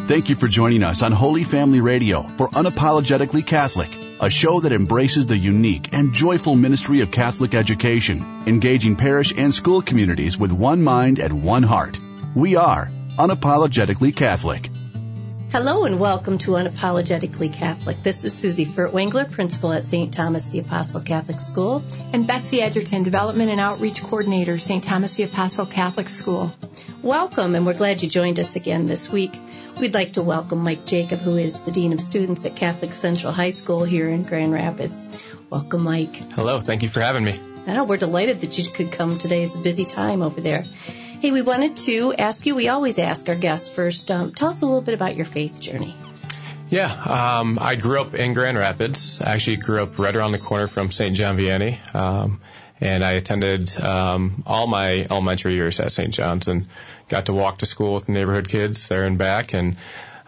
Thank you for joining us on Holy Family Radio for Unapologetically Catholic, a show that embraces the unique and joyful ministry of Catholic education, engaging parish and school communities with one mind and one heart. We are Unapologetically Catholic. Hello and welcome to Unapologetically Catholic. This is Susie Furtwängler, principal at St. Thomas the Apostle Catholic School. And Betsy Edgerton, Development and Outreach Coordinator, St. Thomas the Apostle Catholic School. Welcome, and we're glad you joined us again this week. We'd like to welcome Mike Jacob, who is the Dean of Students at Catholic Central High School here in Grand Rapids. Welcome, Mike. Hello, thank you for having me. We're delighted that you could come today. It's a busy time over there. Hey, we wanted to ask you, we always ask our guests first, tell us a little bit about your faith journey. Yeah, I grew up in Grand Rapids. I actually grew up right around the corner from St. John Vianney, and I attended all my elementary years at St. John's and got to walk to school with the neighborhood kids there and back, and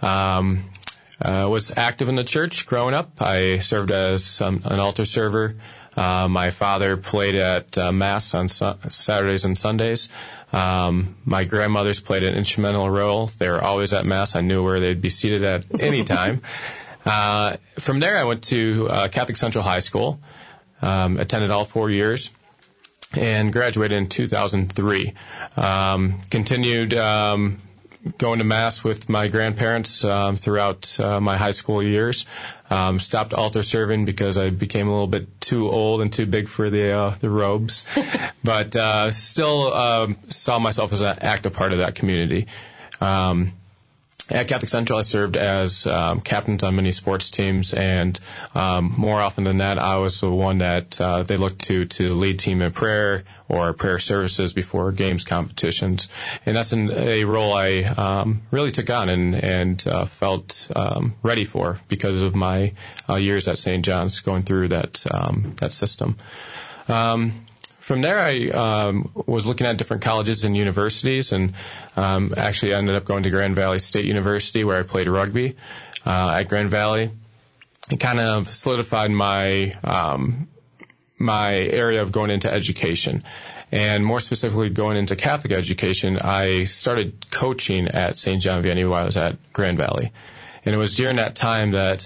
was active in the church growing up. I served as an altar server. My father played at Mass on Saturdays and Sundays. My grandmothers played an instrumental role. They were always at Mass. I knew where they'd be seated at any time. From there, I went to Catholic Central High School, attended all 4 years, and graduated in 2003. Continued going to Mass with my grandparents throughout my high school years. Stopped altar serving because I became a little bit too old and too big for the robes, but still saw myself as an active part of that community. At Catholic Central, I served as captains on many sports teams, and more often than that, I was the one that they looked to lead team in prayer or prayer services before games competitions. And that's a role I really took on and felt ready for because of my years at St. John's going through that system. From there, I was looking at different colleges and universities, and actually ended up going to Grand Valley State University, where I played rugby at Grand Valley. It kind of solidified my area of going into education, and more specifically going into Catholic education. I started coaching at St. John Vianney while I was at Grand Valley, and it was during that time that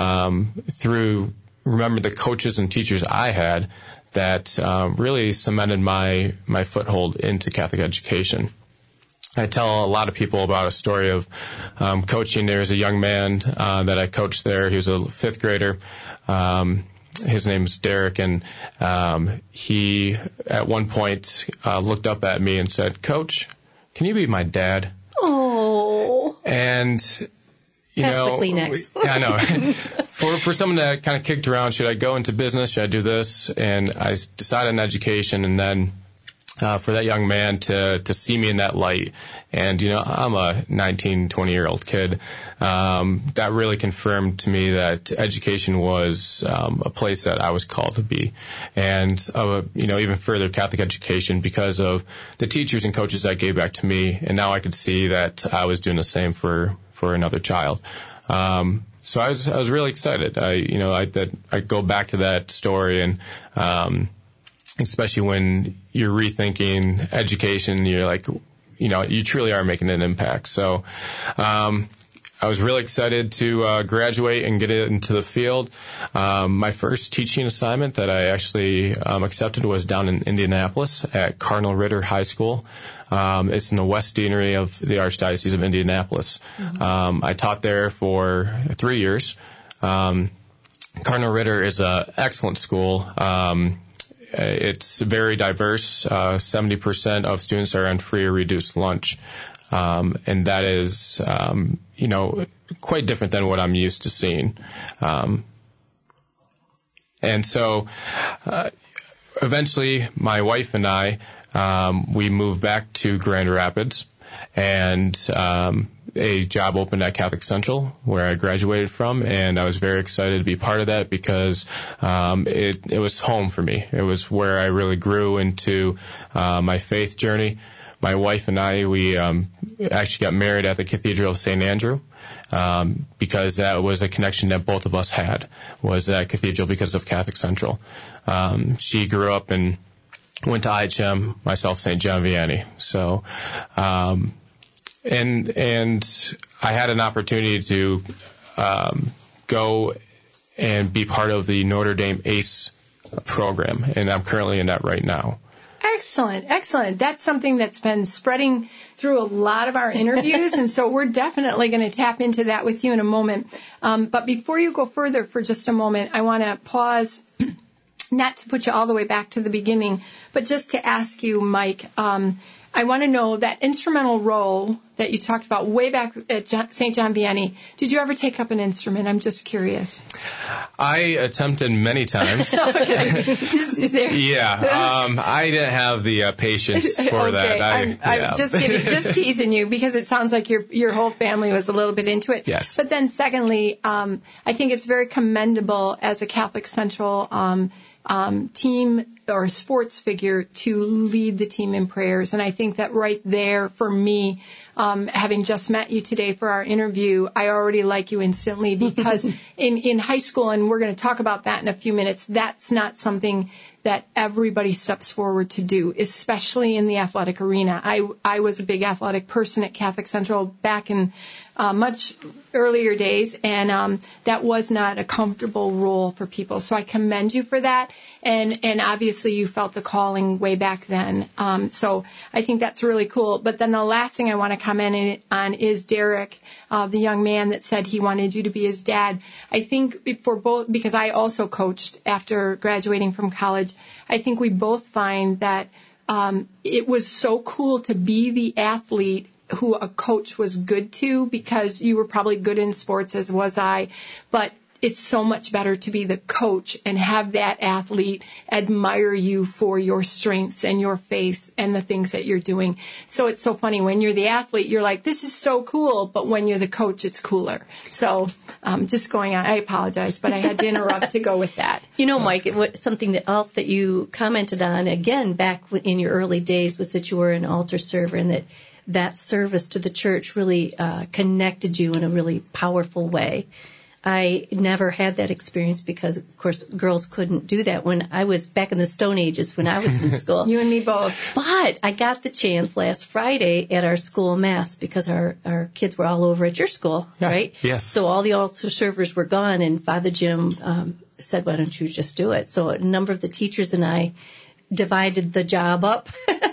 remember the coaches and teachers I had that really cemented my foothold into Catholic education. I tell a lot of people about a story of coaching. There's a young man that I coached there. He was a fifth grader. His name's Derek, and he at one point looked up at me and said, "Coach, can you be my dad?" Oh. And Pass the Kleenex. I know. For someone that kind of kicked around, should I go into business? Should I do this? And I decided on education, and then for that young man to see me in that light. And, I'm a 19, 20-year-old kid. That really confirmed to me that education was a place that I was called to be. And, even further, Catholic education, because of the teachers and coaches that gave back to me. And now I could see that I was doing the same for another child. So I was really excited. I go back to that story, and especially when you're rethinking education, you're like, you truly are making an impact. So I was really excited to graduate and get into the field. My first teaching assignment that I actually accepted was down in Indianapolis at Cardinal Ritter High School. It's in the West Deanery of the Archdiocese of Indianapolis. Mm-hmm. I taught there for 3 years. Cardinal Ritter is an excellent school. It's very diverse. 70% of students are on free or reduced lunch. And that is, quite different than what I'm used to seeing. And so, eventually my wife and I, we moved back to Grand Rapids, and, a job opened at Catholic Central, where I graduated from, and I was very excited to be part of that because it was home for me. It was where I really grew into my faith journey. My wife and I, we actually got married at the Cathedral of St. Andrew because that was a connection that both of us had, was that cathedral because of Catholic Central. She grew up and went to IHM, myself, St. John Vianney. So And I had an opportunity to go and be part of the Notre Dame ACE program, and I'm currently in that right now. Excellent. That's something that's been spreading through a lot of our interviews, and so we're definitely going to tap into that with you in a moment. But before you go further for just a moment, I want to pause, not to put you all the way back to the beginning, but just to ask you, Mike, I want to know that instrumental role that you talked about way back at St. John Vianney. Did you ever take up an instrument? I'm just curious. I attempted many times. Okay. I didn't have the patience for okay. that. I'm just teasing you because it sounds like your whole family was a little bit into it. Yes. But then secondly, I think it's very commendable as a Catholic Central team or sports figure to lead the team in prayers. And I think that right there for me, having just met you today for our interview, I already like you instantly because in high school, and we're going to talk about that in a few minutes, that's not something that everybody steps forward to do, especially in the athletic arena. I was a big athletic person at Catholic Central back in much earlier days, and that was not a comfortable role for people. So I commend you for that, and obviously you felt the calling way back then. So I think that's really cool. But then the last thing I want to comment on is Derek, the young man that said he wanted you to be his dad. I think for both, because I also coached after graduating from college, I think we both find that it was so cool to be the athlete who a coach was good to, because you were probably good in sports, as was I, but it's so much better to be the coach and have that athlete admire you for your strengths and your faith and the things that you're doing. So it's so funny. When you're the athlete, you're like, this is so cool. But when you're the coach, it's cooler. So just going on, I apologize, but I had to interrupt to go with that. You know, Mike, something else that you commented on, again, back in your early days, was that you were an altar server, and that service to the church really connected you in a really powerful way. I never had that experience because, of course, girls couldn't do that when I was back in the Stone Ages when I was in school. You and me both. But I got the chance last Friday at our school mass because our kids were all over at your school, right? Yes. So all the altar servers were gone, and Father Jim said, why don't you just do it? So a number of the teachers and I divided the job up.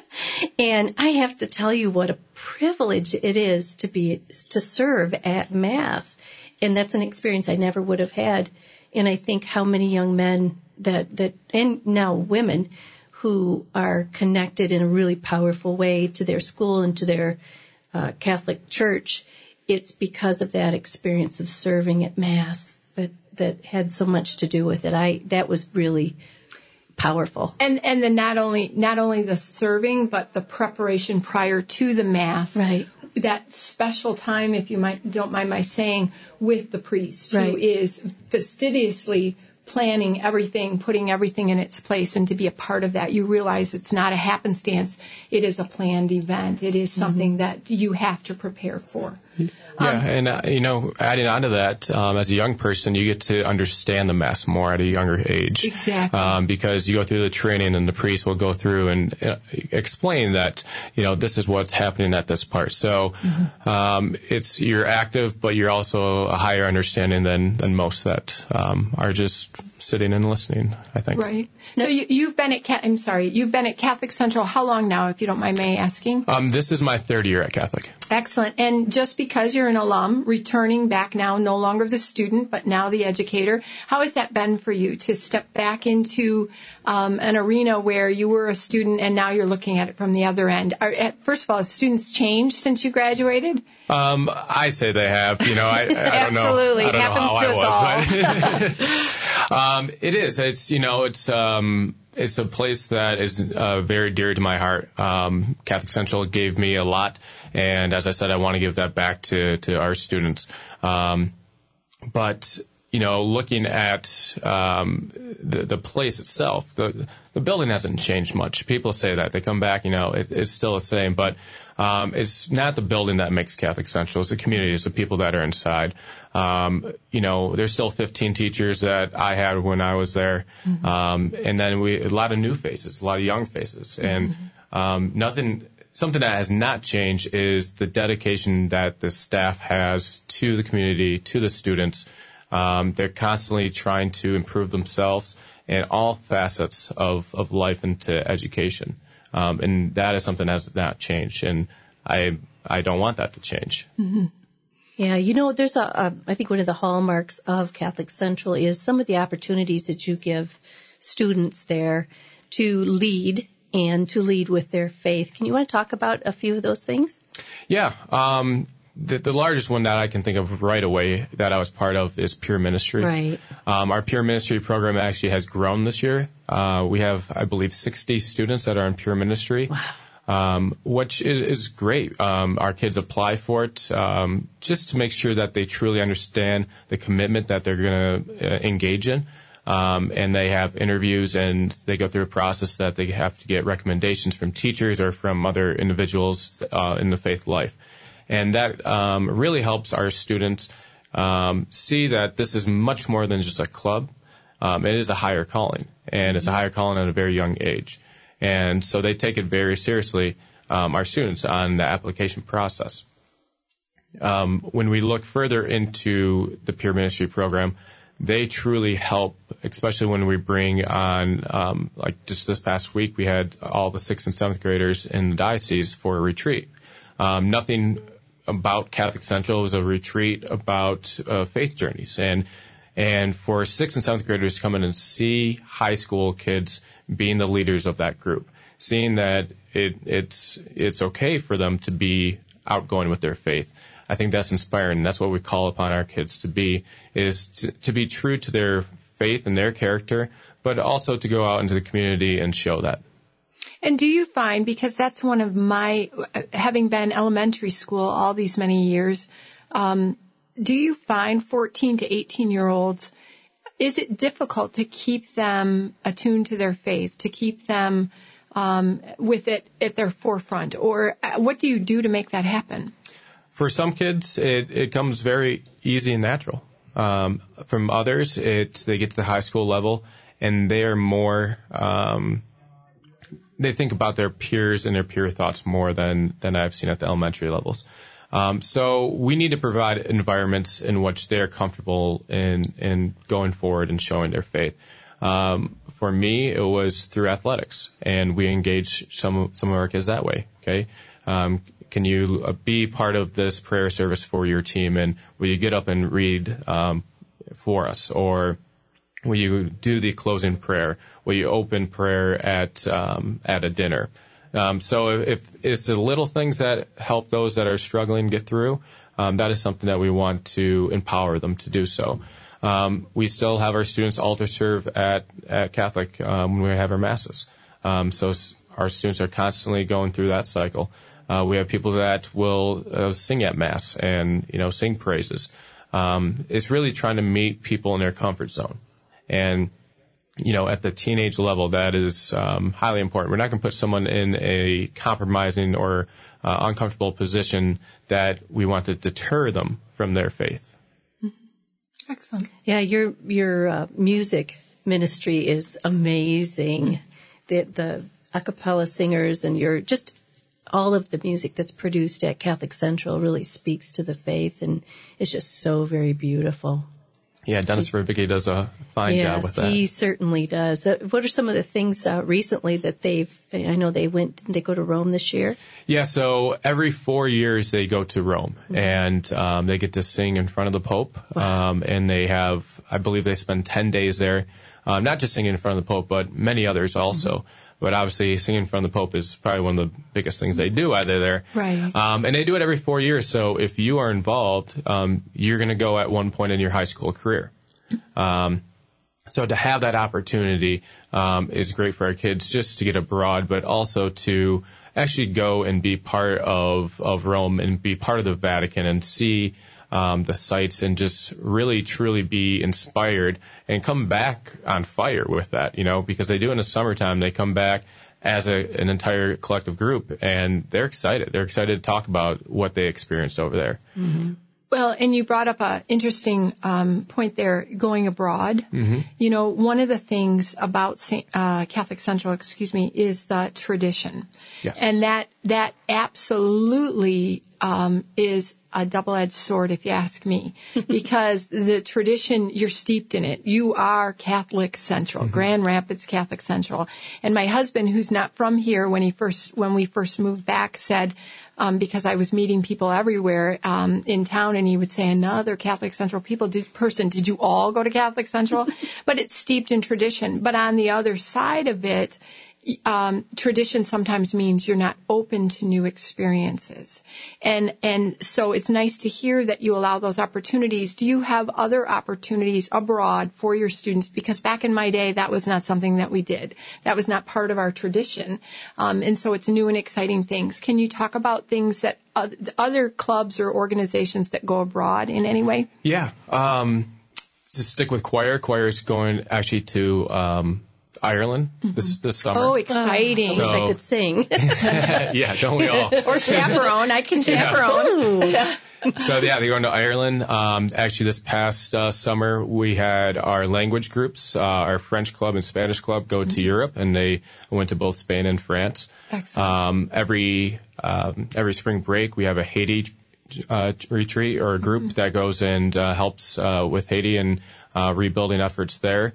And I have to tell you what a privilege it is to serve at Mass. And that's an experience I never would have had. And I think how many young men that and now women who are connected in a really powerful way to their school and to their Catholic church, it's because of that experience of serving at Mass that had so much to do with it. That was really powerful. And then not only the serving, but the preparation prior to the Mass. Right. That special time, if you don't mind my saying, with the priest, right, who is fastidiously planning everything, putting everything in its place, and to be a part of that, you realize it's not a happenstance. It is a planned event. It is something that you have to prepare for. Yeah, and adding on to that, as a young person, you get to understand the Mass more at a younger age. Exactly. Because you go through the training, and the priest will go through and explain that, this is what's happening at this part. So you're active, but you're also a higher understanding than most that are just sitting and listening, I think. Right. So you've been at Catholic Central how long now, if you don't mind me asking? This is my third year at Catholic. Excellent. And just because you're an alum, returning back now, no longer the student, but now the educator, how has that been for you to step back into an arena where you were a student and now you're looking at it from the other end? First of all, have students changed since you graduated? I say they have. I don't know. Absolutely. I don't know how Happens to us all. But it is. It's a place that is very dear to my heart. Catholic Central gave me a lot, and as I said, I want to give that back to our students. But looking at the place itself, the building hasn't changed much. People say that. They come back, it's still the same. But it's not the building that makes Catholic Central. It's the community. It's the people that are inside. There's still 15 teachers that I had when I was there. And then a lot of new faces, a lot of young faces. And nothing something that has not changed is the dedication that the staff has to the community, to the students. They're constantly trying to improve themselves in all facets of life into education. And that is something that has not changed. And I don't want that to change. Mm-hmm. Yeah, there's I think one of the hallmarks of Catholic Central is some of the opportunities that you give students there to lead and to lead with their faith. Can you want to talk about a few of those things? Yeah. The largest one that I can think of right away that I was part of is peer ministry. Right. Our peer ministry program actually has grown this year. We have, I believe, 60 students that are in peer ministry. Wow. Which is great. Our kids apply for it just to make sure that they truly understand the commitment that they're going to engage in. And they have interviews and they go through a process that they have to get recommendations from teachers or from other individuals in the faith life. And that really helps our students see that this is much more than just a club. It is a higher calling, and it's a higher calling at a very young age. And so they take it very seriously, our students, on the application process. When we look further into the peer ministry program, they truly help, especially when we bring on, like just this past week, we had all the 6th and 7th graders in the diocese for a retreat. Nothing about Catholic Central. It was a retreat about faith journeys. And for 6th and 7th graders to come in and see high school kids being the leaders of that group, seeing that it's okay for them to be outgoing with their faith. I think that's inspiring. That's what we call upon our kids to be, is to be true to their faith and their character, but also to go out into the community and show that. And do you find, because that's one of my, having been elementary school all these many years, do you find 14 to 18-year-olds, is it difficult to keep them attuned to their faith, to keep them with it at their forefront? Or what do you do to make that happen? For some kids, it comes very easy and natural. From others, they get to the high school level and they are more, they think about their peers and their peer thoughts more than I've seen at the elementary levels. So we need to provide environments in which they're comfortable in going forward and showing their faith. For me, it was through athletics, and we engaged some of our kids that way. Okay. Can you be part of this prayer service for your team, and will you get up and read for us? Or will you do the closing prayer? Will you open prayer at a dinner? So if it's the little things that help those that are struggling get through, that is something that we want to empower them to do so. We still have our students altar serve at Catholic when we have our masses. So our students are constantly going through that cycle. We have people that will sing at Mass and, sing praises. It's really trying to meet people in their comfort zone. And, at the teenage level, that is highly important. We're not going to put someone in a compromising or uncomfortable position that we want to deter them from their faith. Excellent. Yeah, your music ministry is amazing. The a cappella singers and all of the music that's produced at Catholic Central really speaks to the faith, and it's just so very beautiful. Yeah, Dennis Rubicki does a fine job with that. Yes, he certainly does. What are some of the things recently that I know they go to Rome this year? Yeah, so every 4 years they go to Rome, and they get to sing in front of the Pope. Wow. And I believe they spend 10 days there, not just singing in front of the Pope, but many others also. Mm-hmm. But obviously singing in front of the Pope is probably one of the biggest things they do either there. Right. And they do it every 4 years. So if you are involved, you're going to go at one point in your high school career. So to have that opportunity is great for our kids, just to get abroad, but also to actually go and be part of Rome and be part of the Vatican and see the sites and just really truly be inspired and come back on fire with that, because they do in the summertime. They come back as an entire collective group, and they're excited. They're excited to talk about what they experienced over there. Mm-hmm. Well, and you brought up an interesting point there, going abroad. Mm-hmm. One of the things about Catholic Central, is the tradition. Yes. And that absolutely is a double-edged sword, if you ask me, because the tradition, you're steeped in it. You are Catholic Central, Grand Rapids Catholic Central. And my husband, who's not from here, when we first moved back, said, because I was meeting people everywhere in town, and he would say, another Catholic Central person, did you all go to Catholic Central? But it's steeped in tradition. But on the other side of it, tradition sometimes means you're not open to new experiences. And so it's nice to hear that you allow those opportunities. Do you have other opportunities abroad for your students? Because back in my day, that was not something that we did. That was not part of our tradition. And so it's new and exciting things. Can you talk about things that other clubs or organizations that go abroad in any way? Yeah. To stick with choir, choir is going actually to Ireland this summer. Oh, exciting. I wish I could sing. Yeah, don't we all? Or chaperone. I can chaperone. So, yeah, they're going to Ireland. Actually, this past summer, we had our language groups, our French club and Spanish club, go to Europe, and they went to both Spain and France. Excellent. Every spring break, we have a Haiti retreat or a group that goes and helps with Haiti and rebuilding efforts there.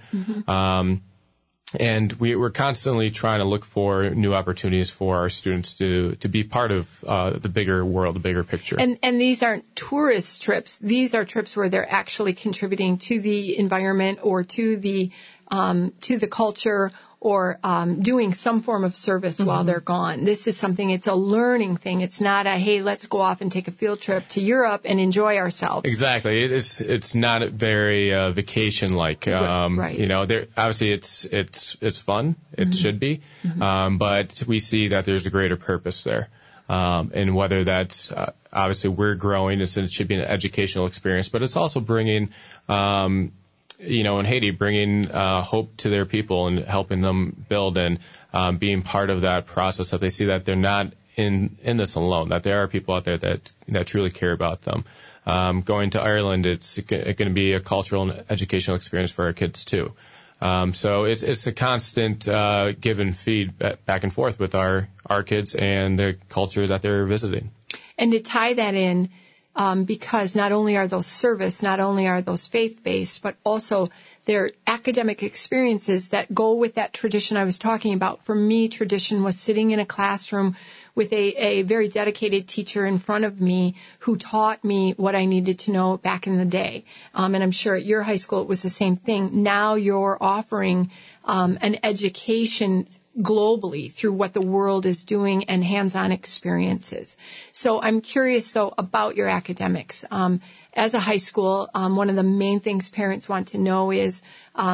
And we're constantly trying to look for new opportunities for our students to be part of the bigger world, the bigger picture. And these aren't tourist trips. These are trips where they're actually contributing to the environment or to the culture, or doing some form of service while they're gone. This is something, it's a learning thing. It's not a, hey, let's go off and take a field trip to Europe and enjoy ourselves. Exactly. It's not very vacation-like. Right. Obviously it's fun. It should be. But we see that there's a greater purpose there. And whether that's, obviously we're growing, it should be an educational experience, but it's also bringing, in Haiti, bringing hope to their people and helping them build and being part of that process, that they see that they're not in this alone, that there are people out there that truly care about them. Going to Ireland, it's going to be a cultural and educational experience for our kids too. So it's a constant give and feed back and forth with our kids and the culture that they're visiting. And to tie that in, because not only are those service, not only are those faith-based, but also they're academic experiences that go with that tradition I was talking about. For me, tradition was sitting in a classroom with a very dedicated teacher in front of me who taught me what I needed to know back in the day. And I'm sure at your high school it was the same thing. Now you're offering an education globally through what the world is doing and hands-on experiences. So I'm curious, though, about your academics. As a high school, one of the main things parents want to know is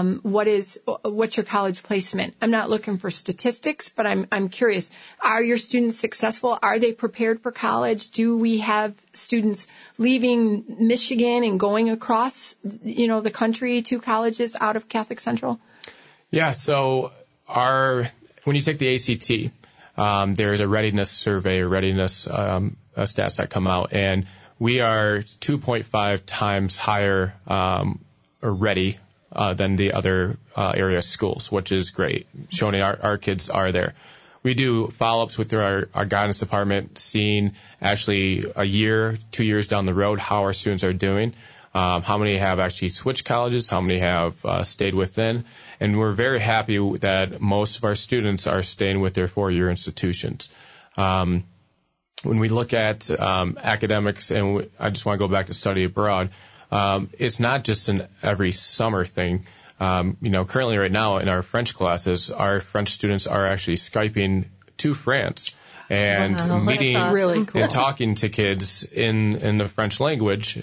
what's your college placement? I'm not looking for statistics, but I'm curious. Are your students successful? Are they prepared for college? Do we have students leaving Michigan and going across, the country to colleges out of Catholic Central? Yeah, so when you take the ACT, there's a readiness survey or readiness stats that come out, and we are 2.5 times higher ready than the other area schools, which is great, showing our kids are there. We do follow-ups with our guidance department, seeing actually a year, 2 years down the road how our students are doing. How many have actually switched colleges, how many have stayed within. And we're very happy that most of our students are staying with their four-year institutions. When we look at academics, and I just want to go back to study abroad, it's not just an every summer thing. Currently right now in our French classes, our French students are actually Skyping to France and meeting really cool. and talking to kids in the French language.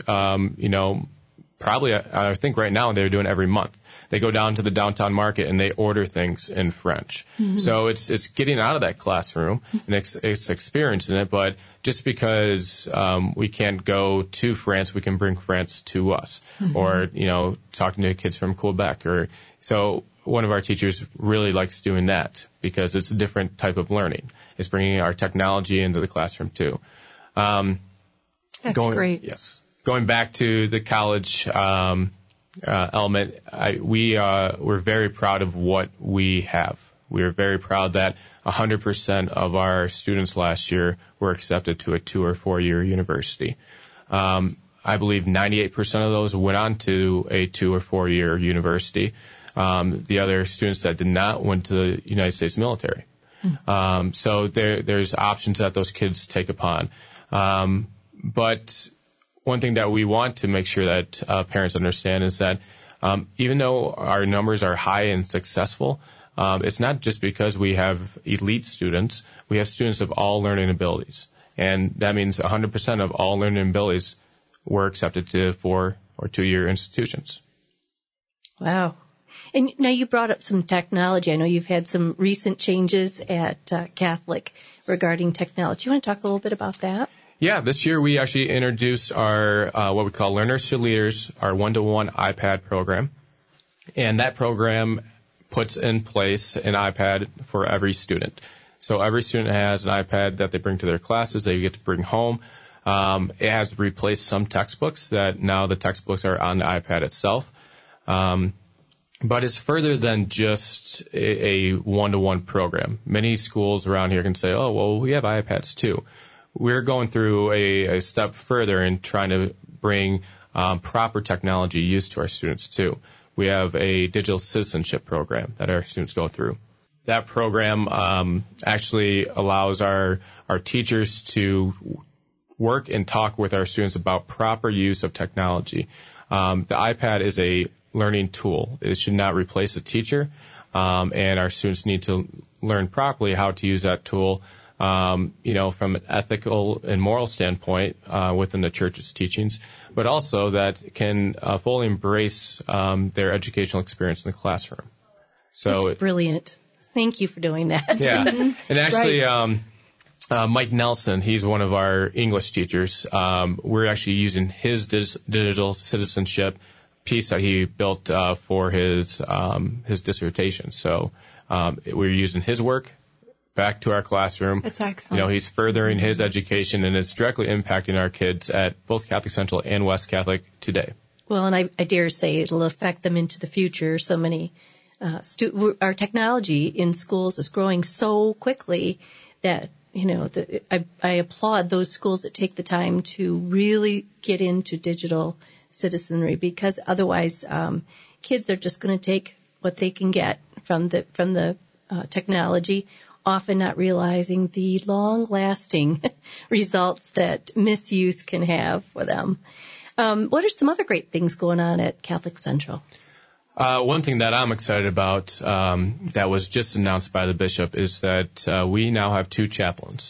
Probably I think right now they're doing every month. They go down to the downtown market and they order things in French. So it's getting out of that classroom and it's experiencing it. But just because we can't go to France, we can bring France to us. Or talking to kids from Quebec. So one of our teachers really likes doing that because it's a different type of learning. It's bringing our technology into the classroom too. That's great. Yes. going back to the college element, we're very proud of what we have. We are very proud that 100% of our students last year were accepted to a 2 or 4 year university. I believe 98% of those went on to a 2 or 4 year university. The other students that did not went to the United States military. So there's options that those kids take upon. But one thing that we want to make sure that parents understand is that even though our numbers are high and successful, it's not just because we have elite students. We have students of all learning abilities. And that means 100% of all learning abilities were accepted to 4 or 2 year institutions. Wow. And now you brought up some technology. I know you've had some recent changes at Catholic regarding technology. You want to talk a little bit about that? Yeah, this year we actually introduced our what we call Learners to Leaders, our 1-to-1 iPad program. And that program puts in place an iPad for every student. So every student has an iPad that they bring to their classes, they get to bring home. It has replaced some textbooks that now the textbooks are on the iPad itself. But it's further than just a 1-to-1 program. Many schools around here can say, oh, well, we have iPads too. We're going through a step further in trying to bring proper technology used to our students too. We have a digital citizenship program that our students go through. That program actually allows our teachers to work and talk with our students about proper use of technology. The iPad is a learning tool. It should not replace a teacher, and our students need to learn properly how to use that tool, from an ethical and moral standpoint within the church's teachings, but also that can fully embrace their educational experience in the classroom. So that's brilliant. Thank you for doing that. Yeah, and actually, Mike Nelson, he's one of our English teachers. We're actually using his digital citizenship piece that he built for his dissertation. So we're using his work back to our classroom. That's excellent. He's furthering his education, and it's directly impacting our kids at both Catholic Central and West Catholic today. Well, and I dare say it'll affect them into the future. So many our technology in schools is growing so quickly that I applaud those schools that take the time to really get into digital citizenry, because otherwise kids are just going to take what they can get from the technology, often not realizing the long-lasting results that misuse can have for them. What are some other great things going on at Catholic Central? One thing that I'm excited about that was just announced by the bishop is that we now have 2 chaplains.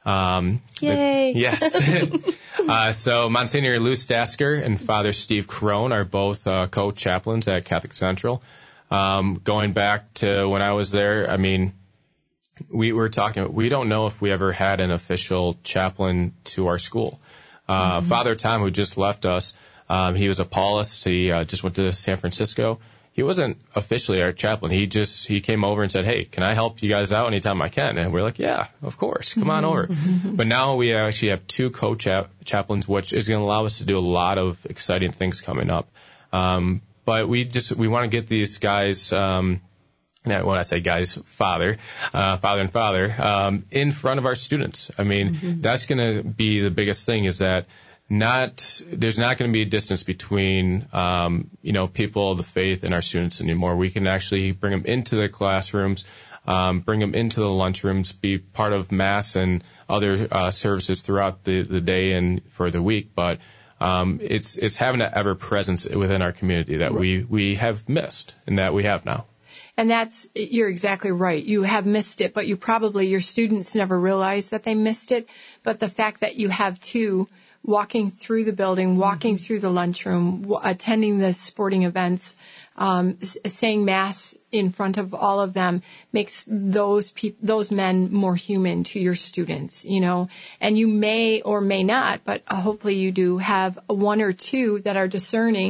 Yay! Yes. So Monsignor Lou Stasker and Father Steve Crone are both co-chaplains at Catholic Central. Going back to when I was there, I mean, we were talking, we don't know if we ever had an official chaplain to our school. Father Tom, who just left us, he was a Paulist. He just went to San Francisco. He wasn't officially our chaplain. He came over and said, hey, can I help you guys out anytime I can? And we're like, yeah, of course. Come on over. But now we actually have 2 co-chaplains, which is going to allow us to do a lot of exciting things coming up. But we want to get these guys, when I say guys, father and father, in front of our students. I mean, that's going to be the biggest thing, is that there's not going to be a distance between, people of the faith and our students anymore. We can actually bring them into the classrooms, bring them into the lunchrooms, be part of Mass and other services throughout the day and for the week. But it's having that ever presence within our community that we have missed and that we have now. And you're exactly right. You have missed it, but your students never realized that they missed it. But the fact that you have 2 walking through the building, walking through the lunchroom, attending the sporting events, saying Mass in front of all of them makes those men more human to your students, and you may or may not, but hopefully you do have 1 or 2 that are discerning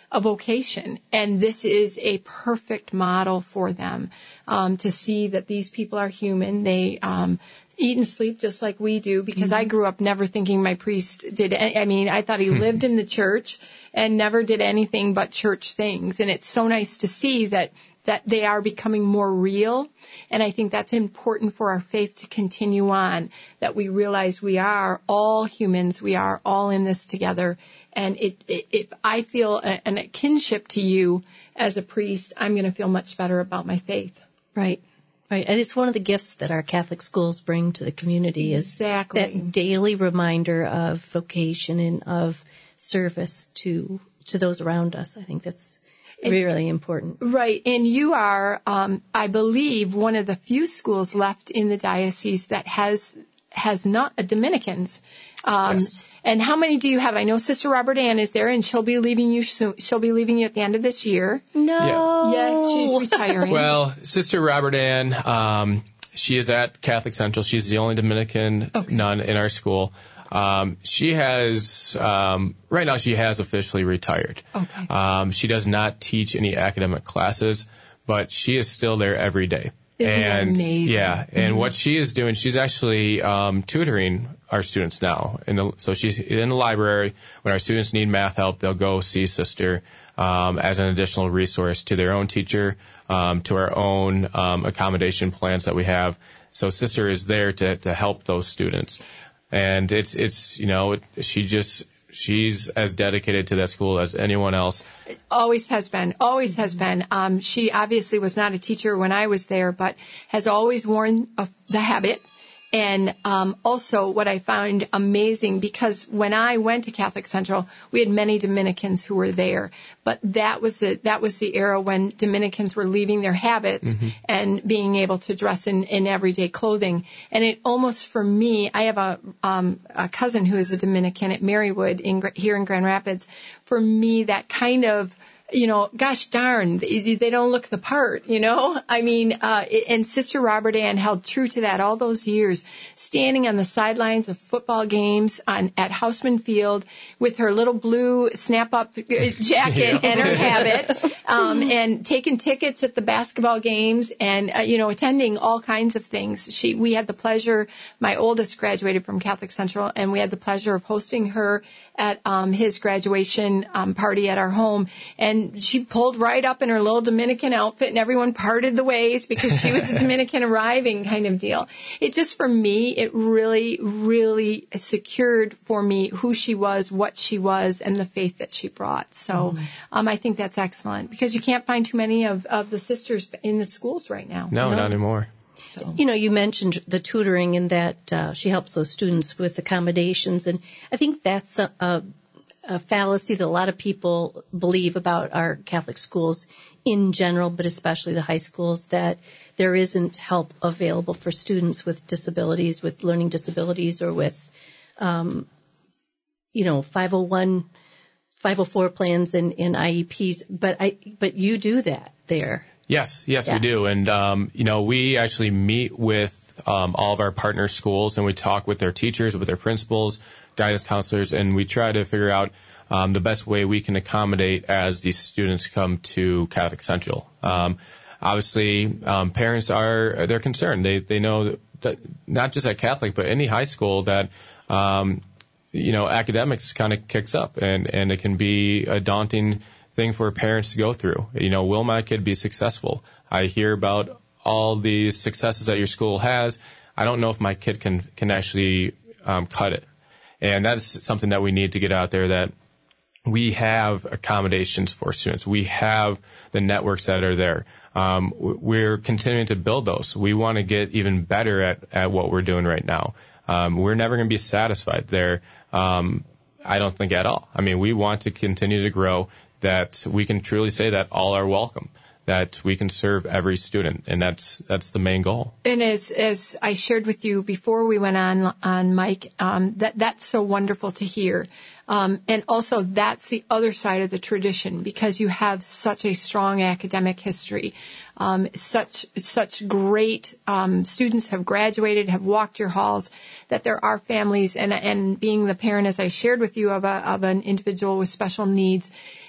a vocation. And this is a perfect model for them, to see that these people are human. They, eat and sleep just like we do, because I grew up never thinking my priest did. I thought he lived in the church and never did anything but church things. And it's so nice to see that they are becoming more real. And I think that's important for our faith to continue on, that we realize we are all humans. We are all in this together. And if I feel a kinship to you as a priest, I'm going to feel much better about my faith. Right. Right. And it's one of the gifts that our Catholic schools bring to the community is that daily reminder of vocation and of service to those around us. I think that's really important. Right. And you are, I believe, one of the few schools left in the diocese that has not Dominicans. Yes. And how many do you have? I know Sister Robert Ann is there, and she'll be leaving you soon. She'll be leaving you at the end of this year. No. Yeah. Yes, she's retiring. Well, Sister Robert Ann, she is at Catholic Central. She's the only Dominican nun in our school. She has, right now she has officially retired. Okay. She does not teach any academic classes, but she is still there every day. Isn't that amazing? Yeah, and what she is doing, she's actually tutoring our students now. So she's in the library. When our students need math help, they'll go see Sister as an additional resource to their own teacher, to our own accommodation plans that we have. So Sister is there to help those students. And she's as dedicated to that school as anyone else. Always has been. She obviously was not a teacher when I was there, but has always worn the habit. And also what I found amazing, because when I went to Catholic Central, we had many Dominicans who were there. But that was the era when Dominicans were leaving their habits and being able to dress in everyday clothing. And it almost, for me, I have a cousin who is a Dominican at Marywood here in Grand Rapids. For me, that kind of, gosh darn, they don't look the part, and Sister Robert Ann held true to that all those years, standing on the sidelines of football games at Houseman Field with her little blue snap-up jacket and her habit, and taking tickets at the basketball games and, attending all kinds of things. We had the pleasure, my oldest graduated from Catholic Central, and we had the pleasure of hosting her at his graduation party at our home. And she pulled right up in her little Dominican outfit, and everyone parted the ways because she was a Dominican arriving kind of deal. It just, for me, it really, really secured for me who she was, what she was, and the faith that she brought. So I think that's excellent, because you can't find too many of the sisters in the schools right now. No, not anymore. So. You mentioned the tutoring and that she helps those students with accommodations. And I think that's a fallacy that a lot of people believe about our Catholic schools in general, but especially the high schools, that there isn't help available for students with disabilities, with learning disabilities, or with, 501, 504 plans and IEPs. But you do that there. Yes, we do. And, we actually meet with all of our partner schools, and we talk with their teachers, with their principals, guidance counselors, and we try to figure out the best way we can accommodate as these students come to Catholic Central. Obviously, parents they're concerned. They know that not just at Catholic, but any high school that, academics kind of kicks up, and it can be a daunting thing for parents to go through. Will my kid be successful? I hear about all these successes that your school has. I don't know if my kid can actually cut it. And that's something that we need to get out there, that we have accommodations for students. We have the networks that are there. We're continuing to build those. We want to get even better at what we're doing right now. We're never going to be satisfied there. I don't think at all. We want to continue to grow, that we can truly say that all are welcome, that we can serve every student, and that's the main goal. And as I shared with you before we went on Mike, that's so wonderful to hear. And also that's the other side of the tradition, because you have such a strong academic history. Such great students have graduated, have walked your halls, that there are families, and being the parent, as I shared with you, of an individual with special needs,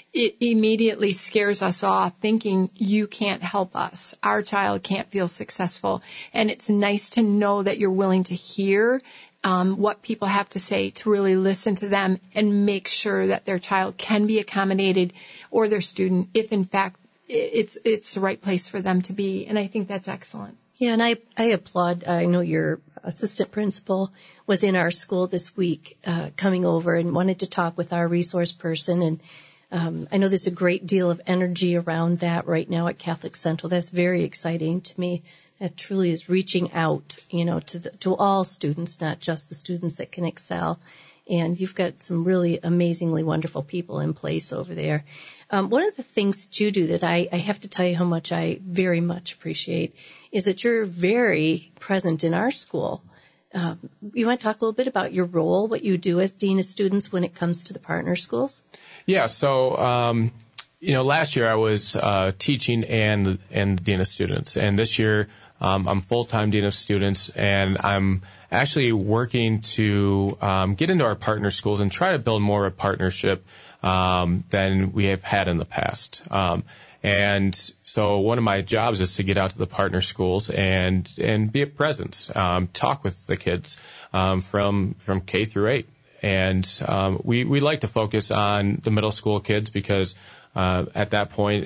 it immediately scares us off thinking you can't help us. Our child can't feel successful. And it's nice to know that you're willing to hear what people have to say, to really listen to them and make sure that their child can be accommodated, or their student, if in fact it's the right place for them to be. And I think that's excellent. Yeah, and I applaud. I know your assistant principal was in our school this week coming over and wanted to talk with our resource person. And I know there's a great deal of energy around that right now at Catholic Central. That's very exciting to me. That truly is reaching out, to all students, not just the students that can excel. And you've got some really amazingly wonderful people in place over there. One of the things that you do that I have to tell you how much I very much appreciate is that you're very present in our school. You want to talk a little bit about your role, what you do as Dean of Students when it comes to the partner schools? Yeah, so, last year I was teaching and Dean of Students. And this year I'm full-time Dean of Students, and I'm actually working to get into our partner schools and try to build more of a partnership than we have had in the past. And so one of my jobs is to get out to the partner schools and be a presence, talk with the kids from K through 8. And we like to focus on the middle school kids because at that point,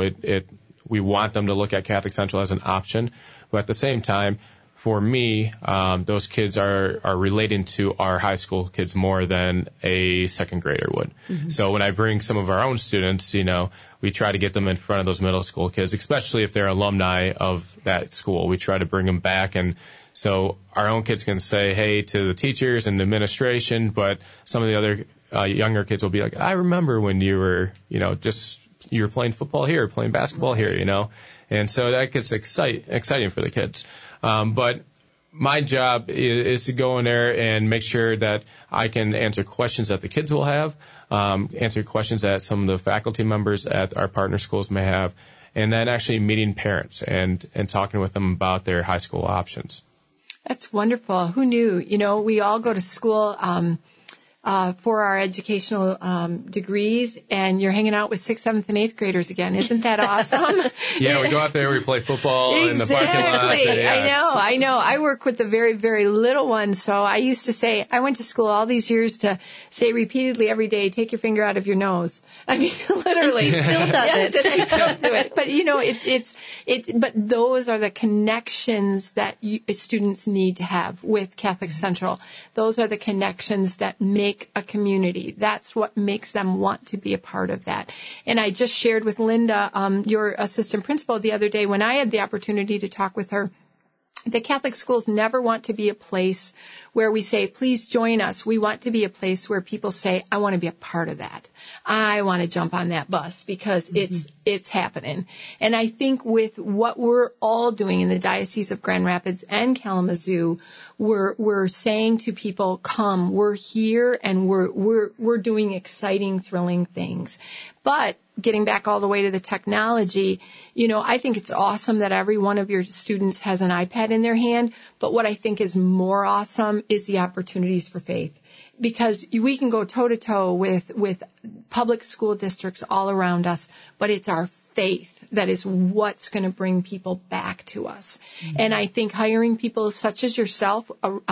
we want them to look at Catholic Central as an option. But at the same time, for me, those kids are relating to our high school kids more than a second grader would. Mm-hmm. So when I bring some of our own students, we try to get them in front of those middle school kids, especially if they're alumni of that school. We try to bring them back, and so our own kids can say hey to the teachers and the administration, but some of the other younger kids will be like, I remember when you were, you were playing football here, playing basketball here, And so that gets exciting for the kids. But my job is to go in there and make sure that I can answer questions that the kids will have, answer questions that some of the faculty members at our partner schools may have, and then actually meeting parents and talking with them about their high school options. That's wonderful. Who knew? We all go to school for our educational degrees, and you're hanging out with 6th, 7th, and 8th graders again. Isn't that awesome? Yeah, we go out there, we play football in the parking lot. Exactly. I know. I work with the very, very little ones, so I used to say, I went to school all these years to say repeatedly every day, take your finger out of your nose. I mean, literally. And she still does it. I still do it. But, but those are the connections that students need to have with Catholic Central. Those are the connections that make a community. That's what makes them want to be a part of that. And I just shared with Linda, your assistant principal, the other day when I had the opportunity to talk with her. The Catholic schools never want to be a place where we say, please join us. We want to be a place where people say, I want to be a part of that. I want to jump on that bus because it's happening. And I think with what we're all doing in the Diocese of Grand Rapids and Kalamazoo, we're saying to people, come, we're here and we're doing exciting, thrilling things. But getting back all the way to the technology, I think it's awesome that every one of your students has an iPad in their hand. But what I think is more awesome is the opportunities for faith. Because we can go toe-to-toe with public school districts all around us, but it's our faith that is what's going to bring people back to us. Mm-hmm. And I think hiring people such as yourself,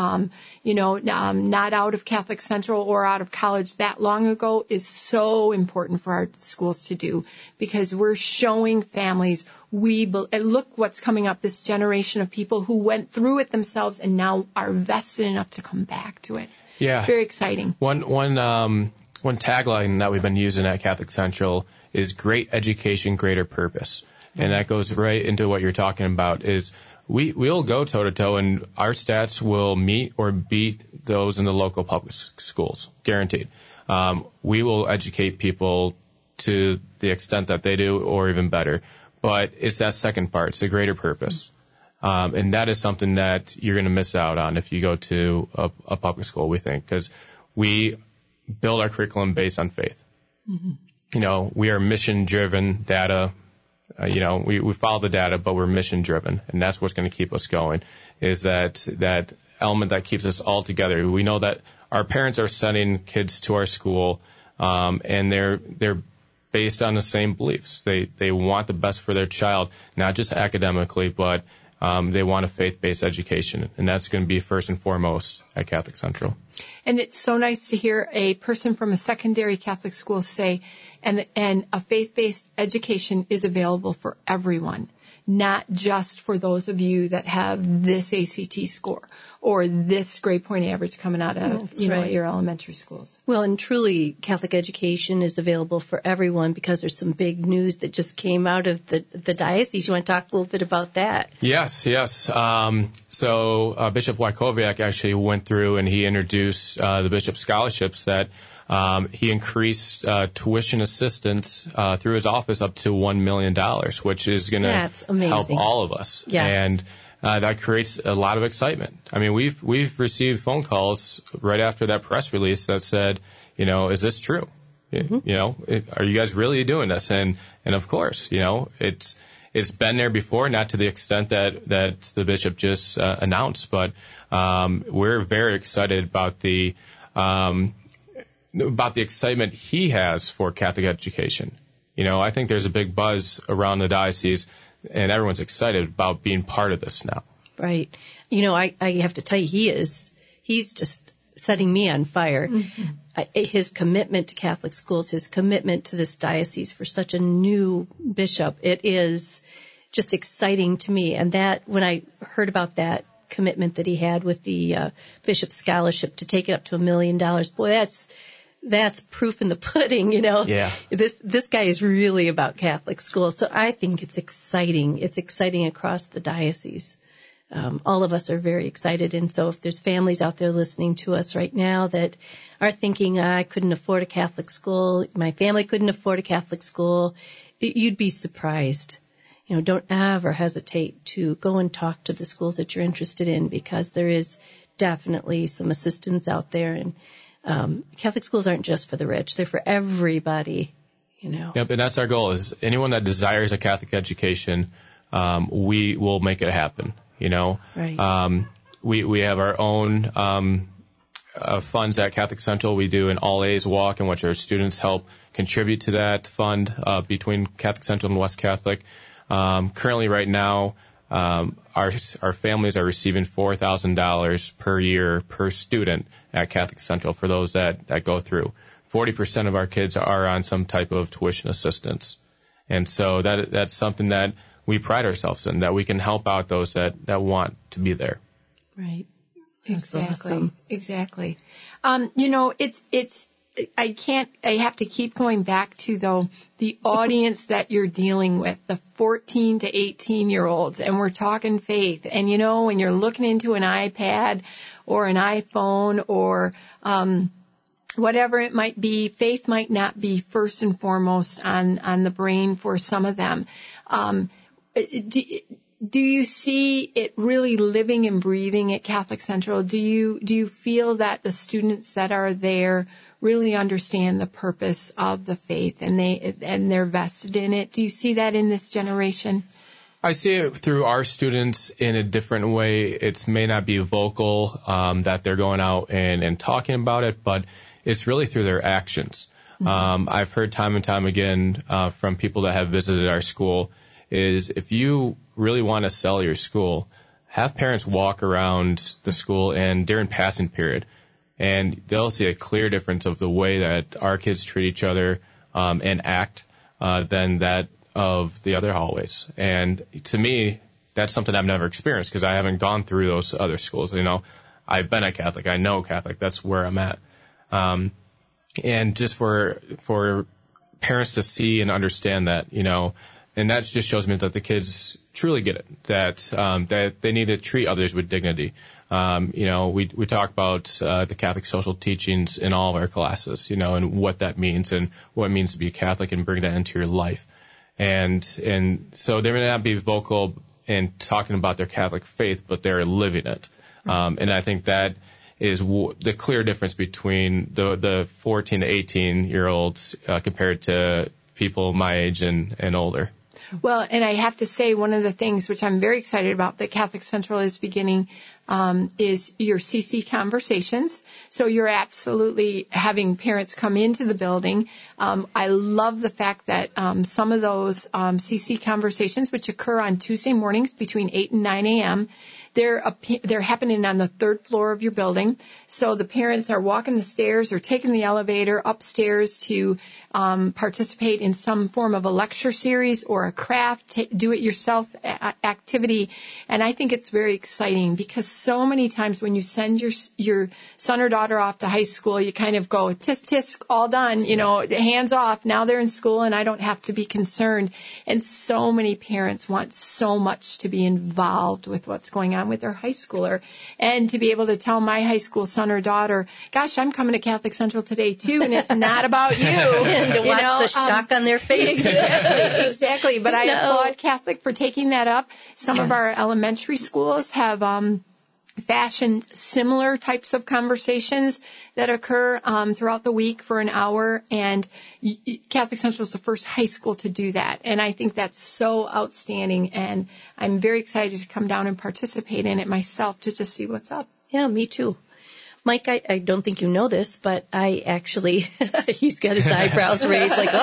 not out of Catholic Central or out of college that long ago is so important for our schools to do, because we're showing families look what's coming up, this generation of people who went through it themselves and now are vested enough to come back to it. Yeah. It's very exciting. One tagline that we've been using at Catholic Central is great education, greater purpose. And that goes right into what you're talking about is we'll go toe to toe and our stats will meet or beat those in the local public schools, guaranteed. We will educate people to the extent that they do or even better. But it's that second part. It's a greater purpose. And that is something that you're going to miss out on if you go to a public school, we think, because we build our curriculum based on faith. Mm-hmm. We are mission-driven data. We follow the data, but we're mission-driven, and that's what's going to keep us going, is that element that keeps us all together. We know that our parents are sending kids to our school, and they're based on the same beliefs. They want the best for their child, not just academically, but they want a faith-based education, and that's going to be first and foremost at Catholic Central. And it's so nice to hear a person from a secondary Catholic school say, and a faith-based education is available for everyone, not just for those of you that have this ACT score or this grade point average coming out of your elementary schools. Well, and truly, Catholic education is available for everyone because there's some big news that just came out of the diocese. You want to talk a little bit about that? Yes. So Bishop Wykowiak actually went through and he introduced the Bishop Scholarships that he increased tuition assistance through his office up to $1 million, which is going to help all of us. Yes. And that creates a lot of excitement. I mean, we've received phone calls right after that press release that said, is this true? Mm-hmm. Are you guys really doing this? And of course, it's been there before, not to the extent that the bishop just announced, but we're very excited about the excitement he has for Catholic education. I think there's a big buzz around the diocese, and everyone's excited about being part of this now. Right. I have to tell you, he's just setting me on fire. Mm-hmm. His commitment to Catholic schools, his commitment to this diocese for such a new bishop, it is just exciting to me. And that, when I heard about that commitment that he had with the Bishop Scholarship to take it up to $1 million, boy, that's proof in the pudding, Yeah. This guy is really about Catholic schools. So I think it's exciting. It's exciting across the diocese. All of us are very excited. And so if there's families out there listening to us right now that are thinking, I couldn't afford a Catholic school, my family couldn't afford a Catholic school, you'd be surprised. Don't ever hesitate to go and talk to the schools that you're interested in, because there is definitely some assistance out there. And Catholic schools aren't just for the rich. They're for everybody, Yep, and that's our goal, is anyone that desires a Catholic education, we will make it happen, Right. We have our own funds at Catholic Central. We do an All-A's walk in which our students help contribute to that fund between Catholic Central and West Catholic. Currently right now, our families are receiving $4,000 per year per student at Catholic Central for those that go through. 40% of our kids are on some type of tuition assistance. And so that's something that we pride ourselves in, that we can help out those that want to be there. Right. Exactly. Awesome. Exactly. I have to keep going back to, though, the audience that you're dealing with, the 14 to 18-year-olds, and we're talking faith. And, when you're looking into an iPad or an iPhone or whatever it might be, faith might not be first and foremost on the brain for some of them. Do you see it really living and breathing at Catholic Central? Do you feel that the students that are there really understand the purpose of the faith and they're vested in it? Do you see that in this generation? I see it through our students in a different way. It may not be vocal, that they're going out and talking about it, but it's really through their actions. Mm-hmm. I've heard time and time again from people that have visited our school is, if you really want to sell your school, have parents walk around the school and during passing period, and they'll see a clear difference of the way that our kids treat each other and act than that of the other hallways. And to me, that's something I've never experienced because I haven't gone through those other schools. I've been a Catholic. I know Catholic. That's where I'm at. And just for parents to see and understand that, and that just shows me that the kids truly get it, that they need to treat others with dignity. We talk about the Catholic social teachings in all of our classes, and what that means and what it means to be Catholic and bring that into your life. And so they may not be vocal in talking about their Catholic faith, but they're living it. And I think that is the clear difference between the 14 to 18-year-olds compared to people my age and older. Well, and I have to say, one of the things which I'm very excited about that Catholic Central is beginning is your CC conversations. So you're absolutely having parents come into the building. I love the fact that some of those CC conversations, which occur on Tuesday mornings between 8 and 9 a.m., they're happening on the third floor of your building. So the parents are walking the stairs or taking the elevator upstairs to participate in some form of a lecture series or a craft, do-it-yourself activity. And I think it's very exciting because so many times when you send your son or daughter off to high school, you kind of go, tisk, tisk, all done, hands off. Now they're in school and I don't have to be concerned. And so many parents want so much to be involved with what's going on with their high schooler, and to be able to tell my high school son or daughter, gosh, I'm coming to Catholic Central today too, and it's not about you. And to watch the shock on their face. Exactly. But I applaud Catholic for taking that up. Some of our elementary schools have fashioned similar types of conversations that occur throughout the week for an hour, and Catholic Central is the first high school to do that, and I think that's so outstanding, and I'm very excited to come down and participate in it myself to just see what's up. Yeah, me too. Mike, I don't think you know this, but I actually, he's got his eyebrows raised like,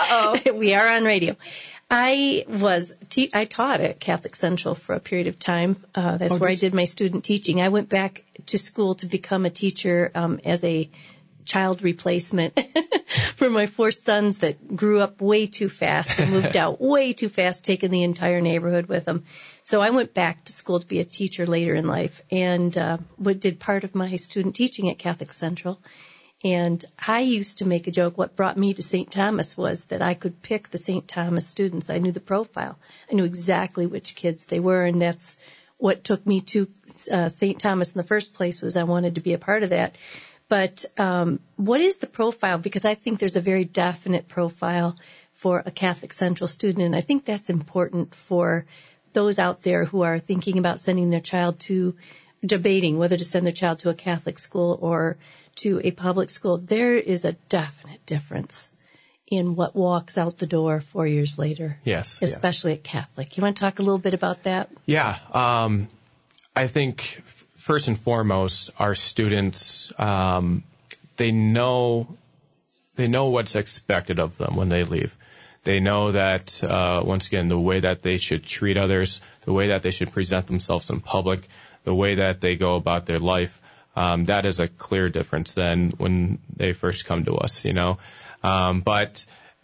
we are on radio. I taught at Catholic Central for a period of time. That's where I did my student teaching. I went back to school to become a teacher as a child replacement for my 4 sons that grew up way too fast and moved out way too fast, taking the entire neighborhood with them. So I went back to school to be a teacher later in life and did part of my student teaching at Catholic Central. And I used to make a joke. What brought me to St. Thomas was that I could pick the St. Thomas students. I knew the profile. I knew exactly which kids they were, and that's what took me to St. Thomas in the first place, was I wanted to be a part of that. But what is the profile? Because I think there's a very definite profile for a Catholic Central student, and I think that's important for those out there who are thinking about sending their child debating whether to send their child to a Catholic school or to a public school. There is a definite difference in what walks out the door 4 years later. Yes. Especially at Catholic. You want to talk a little bit about that? Yeah. I think first and foremost, our students, they know what's expected of them when they leave. They know that, once again, the way that they should treat others, the way that they should present themselves in public, the way that they go about their life, that is a clear difference than when they first come to us, But,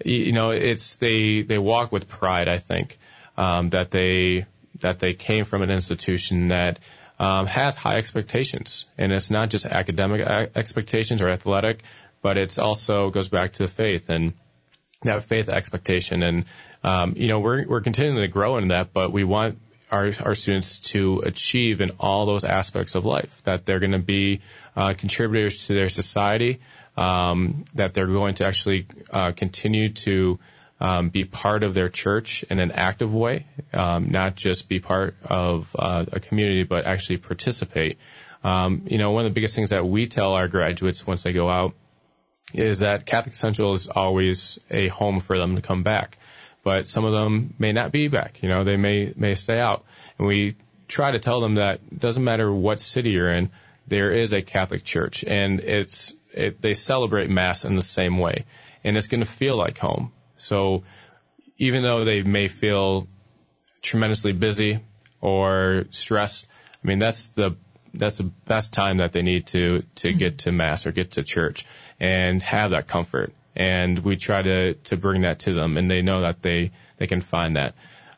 they walk with pride, I think, that they came from an institution that has high expectations. And it's not just academic expectations or athletic, but it's also goes back to the faith and that faith expectation. And, we're continuing to grow in that, but we want our students to achieve in all those aspects of life, that they're going to be contributors to their society, that they're going to actually continue to be part of their church in an active way, not just be part of a community, but actually participate. One of the biggest things that we tell our graduates once they go out is that Catholic Central is always a home for them to come back. But some of them may not be back. They may stay out. And we try to tell them that it doesn't matter what city you're in, there is a Catholic church, and they celebrate Mass in the same way, and it's going to feel like home. So even though they may feel tremendously busy or stressed, that's the best time that they need to get to Mass or get to church and have that comfort. And we try to bring that to them, and they know that they can find that.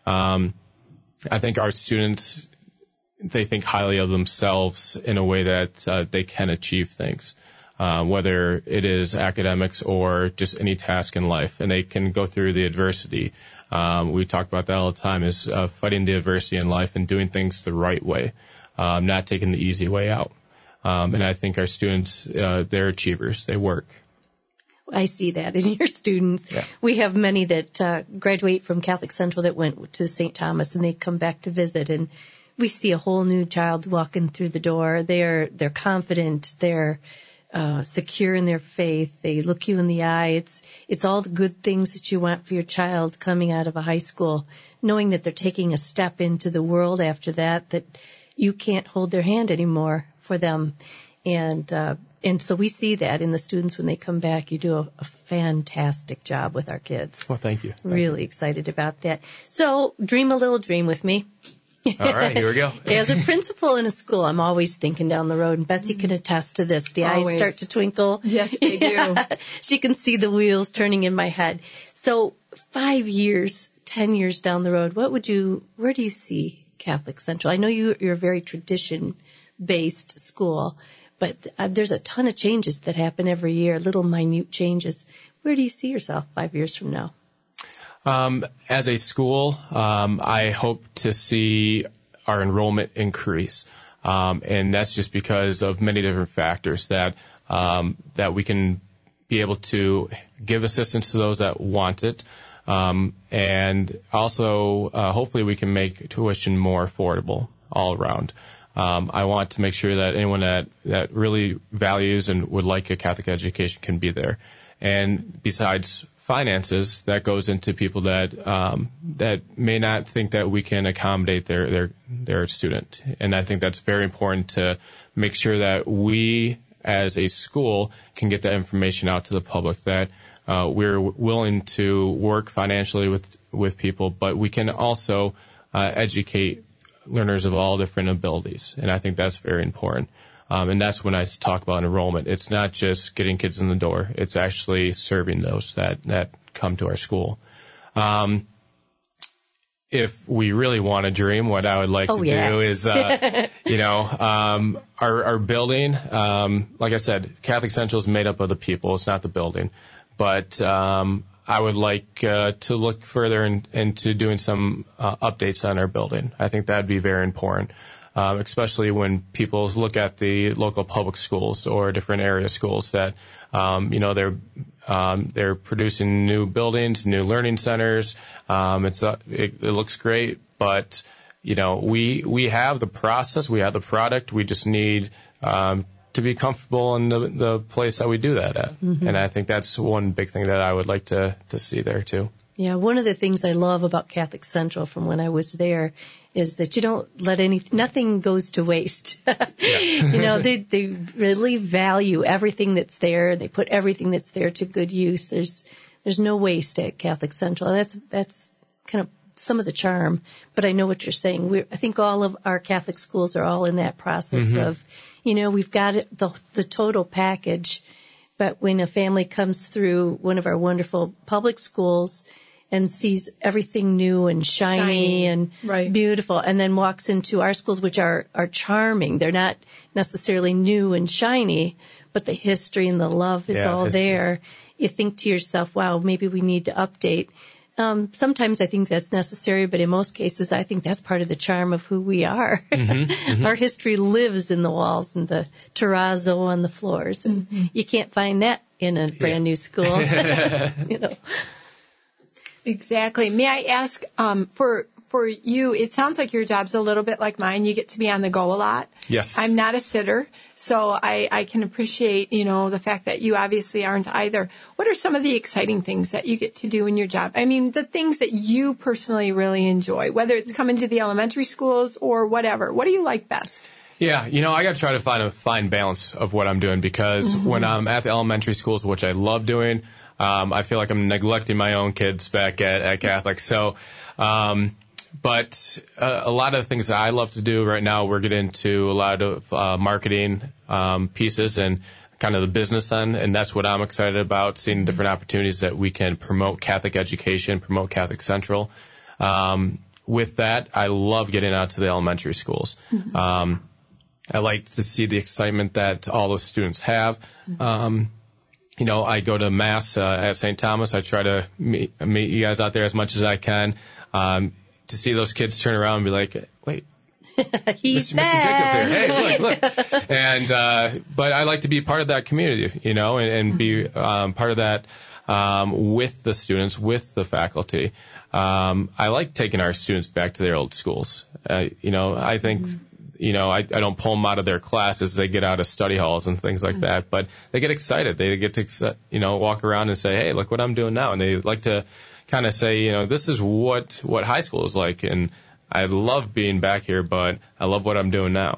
I think our students, they think highly of themselves in a way that they can achieve things, whether it is academics or just any task in life, and they can go through the adversity. We talk about that all the time, is fighting the adversity in life and doing things the right way, not taking the easy way out. And I think our students, they're achievers. They work. I see that in your students. Yeah. We have many that graduate from Catholic Central that went to St. Thomas, and they come back to visit, and we see a whole new child walking through the door. They're confident. They're secure in their faith. They look you in the eye. It's all the good things that you want for your child coming out of a high school, knowing that they're taking a step into the world after that you can't hold their hand anymore for them. And so we see that in the students when they come back. You do a fantastic job with our kids. Well, thank you. Really excited about that. So dream a little dream with me. All right, here we go. As a principal in a school, I'm always thinking down the road, and Betsy can attest to this. The eyes start to twinkle. Yes, they do. She can see the wheels turning in my head. So 5 years, 10 years down the road, where do you see Catholic Central? I know you're a very tradition-based school, but there's a ton of changes that happen every year, little minute changes. Where do you see yourself 5 years from now? As a school, I hope to see our enrollment increase. And that's just because of many different factors that we can be able to give assistance to those that want it. And also, hopefully we can make tuition more affordable all around. I want to make sure that anyone that really values and would like a Catholic education can be there. And besides finances, that goes into people that may not think that we can accommodate their student. And I think that's very important to make sure that we as a school can get that information out to the public, that we're willing to work financially with people, but we can also educate learners of all different abilities. And I think that's very important. And that's when I talk about enrollment. It's not just getting kids in the door. It's actually serving those that come to our school. If we really want to dream, what I would like to do is, our building, like I said, Catholic Central is made up of the people. It's not the building. But I would like to look further into doing some updates on our building. I think that would be very important. Especially when people look at the local public schools or different area schools that, they're producing new buildings, new learning centers. It looks great, but, we have the process, we have the product, we just need, to be comfortable in the place that we do that at. Mm-hmm. And I think that's one big thing that I would like to see there too. Yeah, one of the things I love about Catholic Central from when I was there is that you don't let nothing goes to waste. Yeah. They really value everything that's there. They put everything that's there to good use. There's no waste at Catholic Central. That's kind of some of the charm. But I know what you're saying. I think all of our Catholic schools are all in that process mm-hmm. of, we've got the total package. But when a family comes through one of our wonderful public schools and sees everything new and shiny and right. beautiful, and then walks into our schools, which are charming. They're not necessarily new and shiny, but the history and the love is all there. You think to yourself, wow, maybe we need to update. Sometimes I think that's necessary, but in most cases, I think that's part of the charm of who we are. Mm-hmm, mm-hmm. Our history lives in the walls and the terrazzo on the floors. And mm-hmm. you can't find that in a brand new school. Exactly. May I ask, for you, it sounds like your job's a little bit like mine. You get to be on the go a lot. Yes. I'm not a sitter, so I can appreciate, the fact that you obviously aren't either. What are some of the exciting things that you get to do in your job? I mean, the things that you personally really enjoy, whether it's coming to the elementary schools or whatever. What do you like best? Yeah, I got to try to find a fine balance of what I'm doing because mm-hmm. when I'm at the elementary schools, which I love doing, I feel like I'm neglecting my own kids back at Catholic. So, but a lot of the things that I love to do right now, we're getting into a lot of marketing pieces and kind of the business end, and that's what I'm excited about, seeing different opportunities that we can promote Catholic education, promote Catholic Central. With that, I love getting out to the elementary schools. Mm-hmm. I like to see the excitement that all those students have. I go to Mass at St. Thomas. I try to meet you guys out there as much as I can. To see those kids turn around and be like, wait, Mr. Jacobs here. Hey, look. And, but I like to be part of that community, and be, part of that, with the students, with the faculty. I like taking our students back to their old schools. I think I don't pull them out of their classes. They get out of study halls and things like that, but they get excited. They get to, walk around and say, hey, look what I'm doing now. And they like to kind of say, this is what high school is like. And I love being back here, but I love what I'm doing now.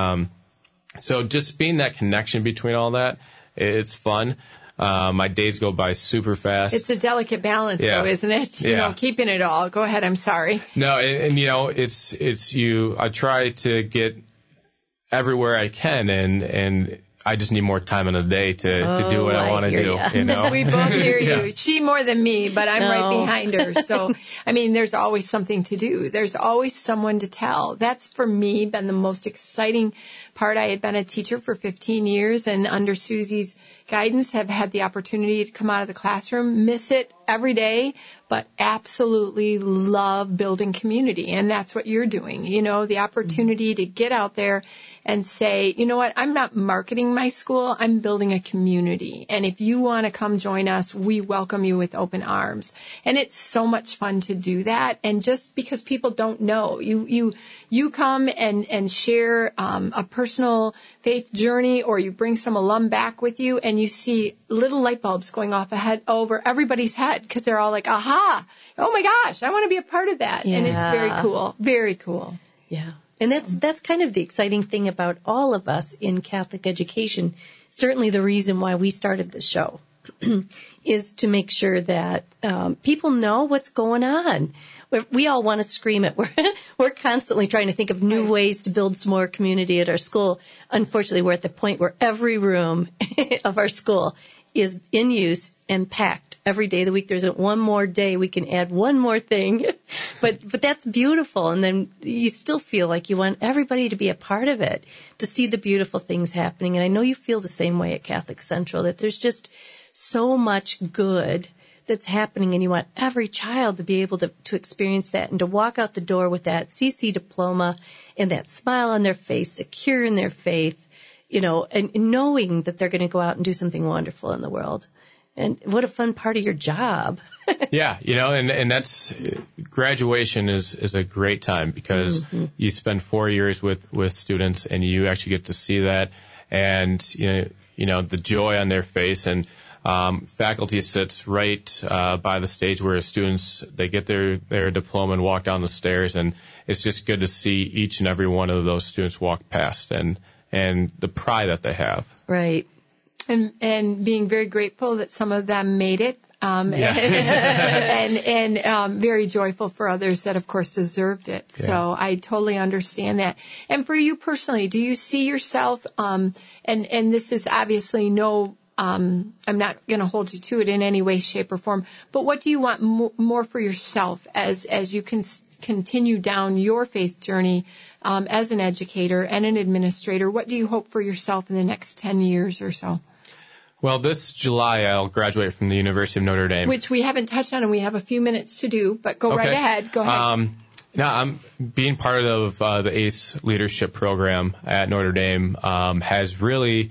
So just being that connection between all that, it's fun. My days go by super fast. It's a delicate balance, though, isn't it? Keeping it all. Go ahead. I'm sorry. No, and it's you. I try to get everywhere I can, and I just need more time in a day to do what I want to do. We both hear you. She more than me, but I'm right behind her. So, there's always something to do. There's always someone to tell. That's, for me, been the most exciting part. I had been a teacher for 15 years, and under Susie's guidance have had the opportunity to come out of the classroom, miss it every day, but absolutely love building community. And that's what you're doing, the opportunity to get out there and say, you know what, I'm not marketing my school, I'm building a community. And if you want to come join us, we welcome you with open arms. And it's so much fun to do that. And just because people don't know, you come and share a personal faith journey, or you bring some alum back with you, and you see little light bulbs going off over everybody's head, because they're all like, aha, oh my gosh, I want to be a part of that. Yeah. And it's very cool. Very cool. Yeah. And that's kind of the exciting thing about all of us in Catholic education. Certainly the reason why we started this show is to make sure that people know what's going on. We all want to scream it. We're constantly trying to think of new ways to build some more community at our school. Unfortunately, we're at the point where every room of our school is in use and packed every day of the week. There isn't one more day we can add one more thing, but that's beautiful. And then you still feel like you want everybody to be a part of it, to see the beautiful things happening. And I know you feel the same way at Catholic Central, that there's just so much good that's happening, and you want every child to be able to experience that and to walk out the door with that CC diploma and that smile on their face, secure in their faith, and knowing that they're going to go out and do something wonderful in the world. And what a fun part of your job. Yeah, and that's, graduation is a great time, because you spend 4 years with students, and you actually get to see that, and the joy on their face. And faculty sits right by the stage where students, they get their diploma and walk down the stairs, and it's just good to see each and every one of those students walk past, and the pride that they have. Right. And being very grateful that some of them made it. And very joyful for others that, of course, deserved it. Yeah. So I totally understand that. And for you personally, do you see yourself, and this is obviously I'm not going to hold you to it in any way, shape, or form, but what do you want more for yourself as you can continue down your faith journey as an educator and an administrator? What do you hope for yourself in the next 10 years or so? Well, this July I'll graduate from the University of Notre Dame. Which we haven't touched on, and we have a few minutes to do, but go right ahead. Go ahead. Now, I'm being part of the ACE leadership program at Notre Dame has really,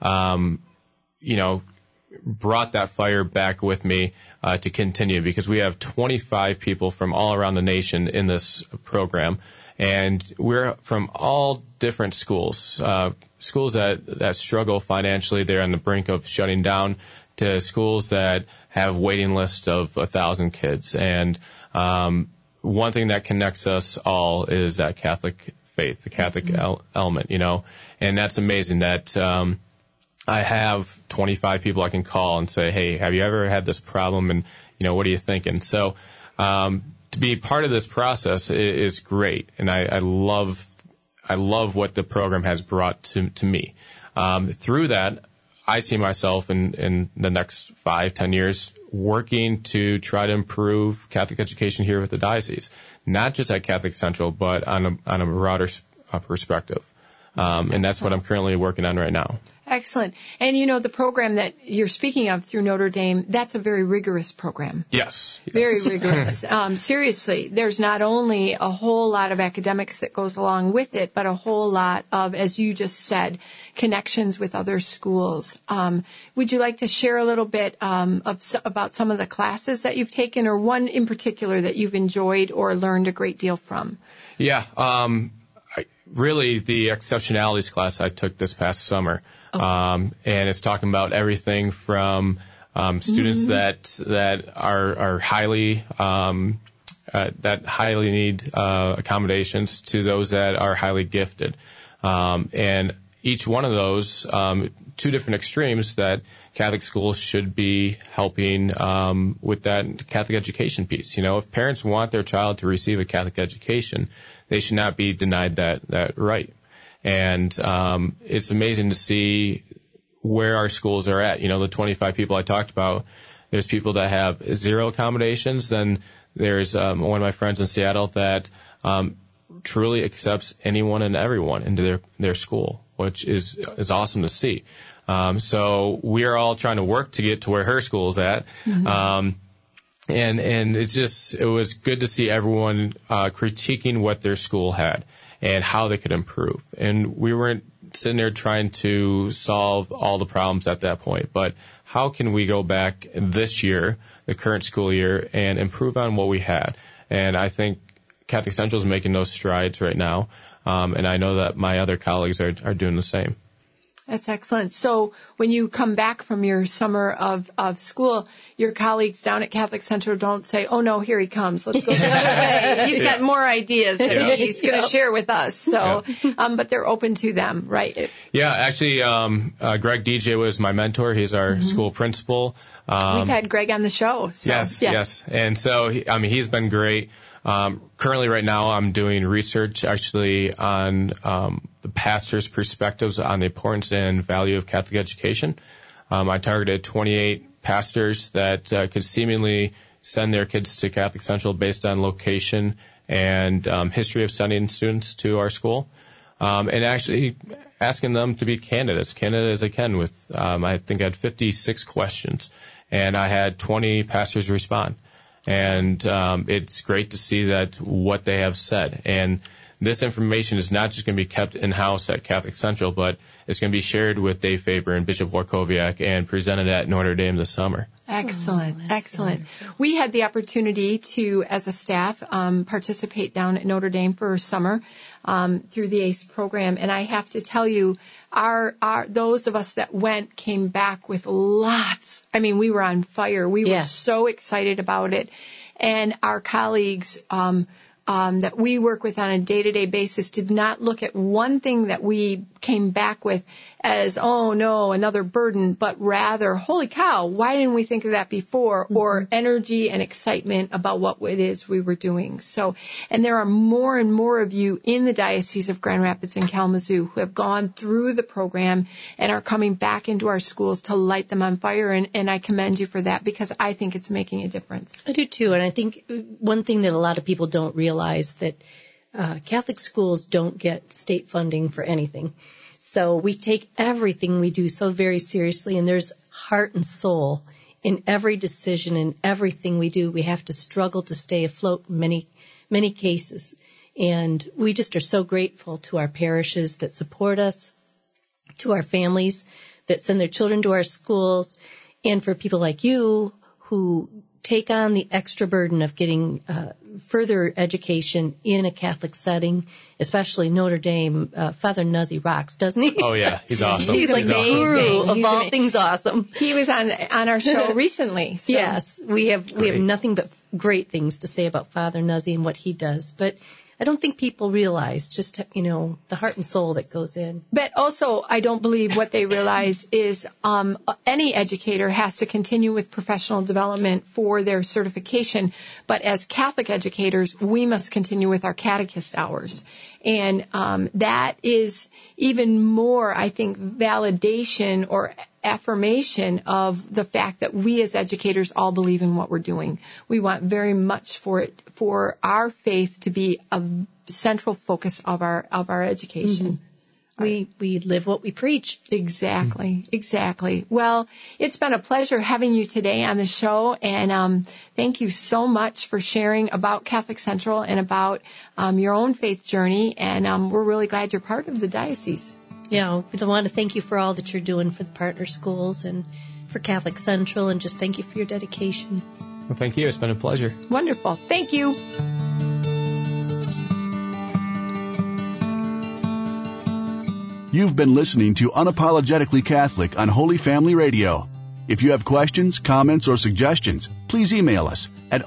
brought that fire back with me to continue, because we have 25 people from all around the nation in this program, and we're from all different schools. Schools that struggle financially, they're on the brink of shutting down, to schools that have waiting lists of 1,000 kids. And one thing that connects us all is that Catholic faith, the Catholic element, and that's amazing that I have 25 people I can call and say, hey, have you ever had this problem? And, what are you thinking? So to be part of this process is great. And I love what the program has brought to me. Through that, I see myself in the next 5-10 years working to try to improve Catholic education here with the diocese, not just at Catholic Central, but on a broader perspective. And that's what I'm currently working on right now. Excellent. And the program that you're speaking of through Notre Dame, that's a very rigorous program. Yes. Very rigorous. Seriously, there's not only a whole lot of academics that goes along with it, but a whole lot of, as you just said, connections with other schools. Would you like to share a little bit about some of the classes that you've taken, or one in particular that you've enjoyed or learned a great deal from? Yeah. really the exceptionalities class I took this past summer. And it's talking about everything from students that are highly that highly need accommodations to those that are highly gifted. And each one of those, two different extremes that Catholic schools should be helping with that Catholic education piece. If parents want their child to receive a Catholic education, they should not be denied that right. And it's amazing to see where our schools are at. The 25 people I talked about, there's people that have 0 accommodations. Then there's one of my friends in Seattle that truly accepts anyone and everyone into their school, which is awesome to see. So we are all trying to work to get to where her school's at. And it was good to see everyone critiquing what their school had and how they could improve. And we weren't sitting there trying to solve all the problems at that point, but how can we go back this year, the current school year, and improve on what we had? And I think Catholic Central is making those strides right now, and I know that my other colleagues are doing the same. That's excellent. So when you come back from your summer of school, your colleagues down at Catholic Central don't say, "Oh no, here he comes. Let's go the other way. He's got more ideas that he's going to share with us." So, but they're open to them, right? Yeah, actually, Greg DJ was my mentor. He's our school principal. We've had Greg on the show. So, yes. And so, he's been great. Currently right now I'm doing research actually on the pastor's perspectives on the importance and value of Catholic education. I targeted 28 pastors that could seemingly send their kids to Catholic Central based on location and history of sending students to our school. And actually asking them to be candid as I can with, I think I had 56 questions, and I had 20 pastors respond. And it's great to see that what they have said. And this information is not just going to be kept in-house at Catholic Central, but it's going to be shared with Dave Faber and Bishop Warkowiak and presented at Notre Dame this summer. Excellent, excellent. Wonderful. We had the opportunity to, as a staff, participate down at Notre Dame for summer through the ACE program. And I have to tell you, those of us that went came back with lots. We were on fire. We were so excited about it. And our colleagues that we work with on a day-to-day basis did not look at one thing that we came back with as, oh no, another burden, but rather, holy cow, why didn't we think of that before? Or energy and excitement about what it is we were doing. So, and there are more and more of you in the Diocese of Grand Rapids and Kalamazoo who have gone through the program and are coming back into our schools to light them on fire. And I commend you for that, because I think it's making a difference. I do too. And I think one thing that a lot of people don't realize that Catholic schools don't get state funding for anything. So we take everything we do so very seriously, and there's heart and soul in every decision and everything we do. We have to struggle to stay afloat in many cases. And we just are so grateful to our parishes that support us, to our families that send their children to our schools, and for people like you who take on the extra burden of getting further education in a Catholic setting, especially Notre Dame. Father Nuzzi rocks, doesn't he? Oh, yeah. He's awesome. He's like the guru of all things awesome. He was on our show recently. So. Yes. We have nothing but great things to say about Father Nuzzi and what he does. But I don't think people realize just, the heart and soul that goes in. But also, I don't believe what they realize is any educator has to continue with professional development for their certification. But as Catholic educators, we must continue with our catechist hours. And that is even more, I think, validation or affirmation of the fact that we as educators all believe in what we're doing. We want very much for our faith to be a central focus of our education. Mm-hmm. We live what we preach. Exactly. Well, it's been a pleasure having you today on the show, and thank you so much for sharing about Catholic Central and about your own faith journey, and we're really glad you're part of the diocese. Yeah, we want to thank you for all that you're doing for the partner schools and for Catholic Central, and just thank you for your dedication. Well, thank you. It's been a pleasure. Wonderful. Thank you. You've been listening to Unapologetically Catholic on Holy Family Radio. If you have questions, comments, or suggestions, please email us at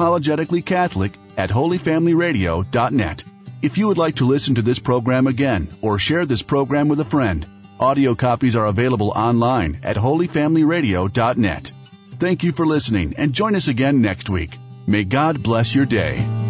unapologeticallycatholic@holyfamilyradio.net. If you would like to listen to this program again or share this program with a friend, audio copies are available online at holyfamilyradio.net. Thank you for listening, and join us again next week. May God bless your day.